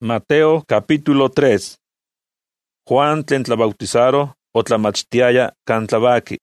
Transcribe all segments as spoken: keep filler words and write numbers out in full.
Mateo capítulo tres. Juan tlen tlabautizaro o tlamachtiaya kan tlabaki.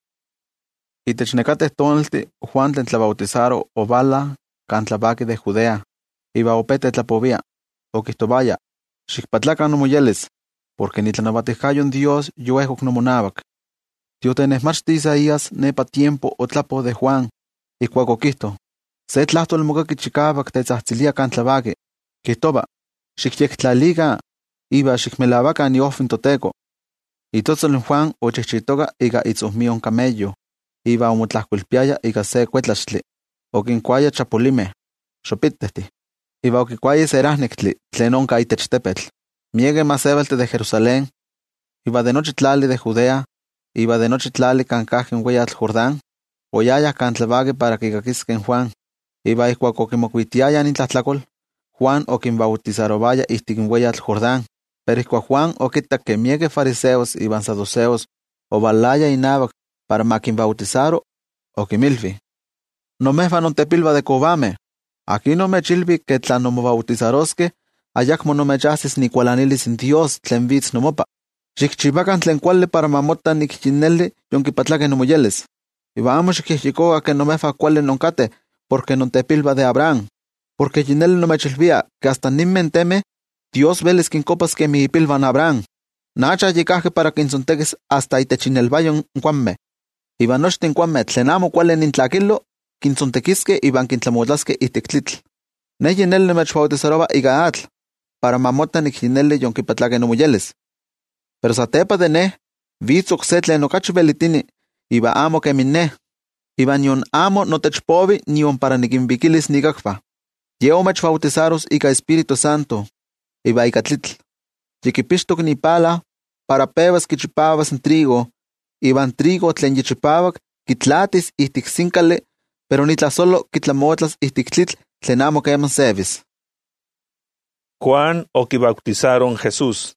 Itech necateh tonalti Juan tlen tlabautizaro ovala kan tlabaki de Judea, iba opete tlapovia, okihtovaya, xikpatlakan nomoyelis, porque nitlanauatijkayon Dios yuehok nomonavak. Tiotenehmachti Isaías nepa tiempo otlapo de Juan, ikuak okihto, se tlahtol mokaki chikavak tetzahtzilia kan tlabaki, kihtova, xikyektlaliga, iba xikmelavakan iofin Toteco. Itotzol Juan ochihchitoka ika itzohmion camello, iba omotlahkuilpiaya ika se kuetlaxtli, okinkuaya chapolimeh, xopitehti, iba okikuaya serahnektli tlen onka itech tepetl. Miege masevalteh de Jerusalén, iba de nochi tlali de Judea, iba de nochi tlali kan kahken weyatl Jordán, oyayah kan tlabaki para kikakisken Juan, iba ikuak okimokuitiaya nintlahtlakol, Juan okinbautizarobaya ihtik weyatl Jordán, pero ikuak Juan okitak ke miege fariseos iban saduceos ovalaya inavak para makinbautisaro, okimilvi, nomehva nontepilva de covameh, aquí nomechilvi ke tla nomobautizaroskeh, ayakmo nomechahsis nikualanilis in Dios tlen vitz nomopa. Xikchivakan tlen kuali para mamota nikyineli yonkipatlakeh nomoyelis. Iba amo xikyehyekoa ke nomehva kuali nonkateh, porque nontepilva de Abraham, porque yineli nomechilvia ke hasta ninmentemeh Dios velis kinkopas kemi ipilvan Abraham. Nacha yikahki para kintzontekis hasta itech inelvayon kuanmeh. Iba nochtin kuanmeh tlen amo kuali nintlakilo, kintzontekiskeh iban kintlamotlaskeh ihtik tlitl. Ne yineli nomechbautizaroba ika atl, para mamota nikyineli yonkipatlakeh nomoyelis. Pero satepa de neh, vitz okse tlen okachi velitini, iba amo kemi neh, iba nion amo notechpovi nion para nikinvikilis nikakpa. Ye omechbautizaros ika Espíritu Santo, iba ika tlitl. Yikipixtok nipala para pewas kichipavas in trigo, iban trigo tlen yichipavak kitlatis ihtik sinkali, pero nitlasolo kitlamotlas ihtik tlitl tlen amo keman sevis. Juan okibautizaron Jesús.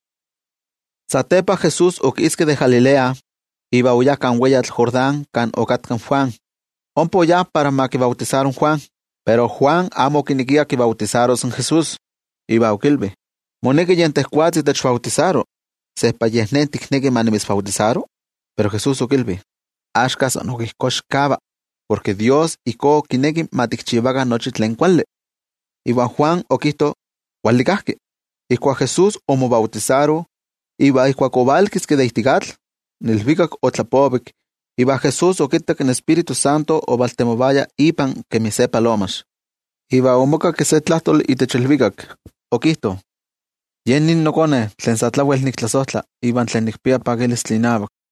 Satepa Jesús okiske de Galilea, iba oya kan weyatl Jordán kan okatkan Juan. Ompa oya para makibautizaron Juan, pero Juan amo kinikia kibautizaros en Jesús. Iba okilvi, moneki yentehkuatzi techbautisaro, sehpa yeh nen tikneki manimisbautisaro? Pero Jesús okilvi, axka san okihkoxkava, porque Dios iko kineki matikchivakan nochi tlen kuali. Iba Juan okihto, kuali kahki. Ikuak Jesús omobautisaro, iba ikuak ovalkiski de ihtik atl, nilvikak otlapovik, iba Jesús okitak in Espíritu Santo ovaltemowaya ipan kemi se palomax. Iba omokaki se tlahtol itech ilvikak, okihto, yen nin nokone tlen sa tlauel niktlasohtla, iban tlen nikpia pakilistli inavak.